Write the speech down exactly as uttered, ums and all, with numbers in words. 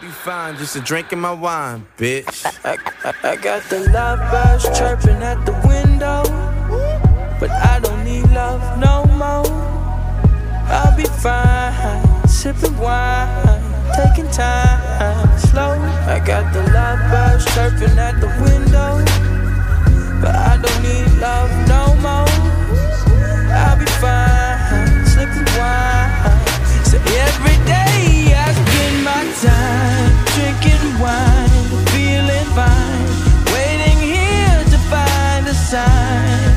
Be fine, just a drink in my wine, bitch. I, I, I got the lovebirds chirping at the window, but I don't need love no more. I'll be fine, sipping wine, taking time slow. I got the lovebirds chirping at the window, but I don't need love no more. I'll be fine, sipping wine. So every day I spend my time drinking wine, feeling fine, waiting here to find a sign.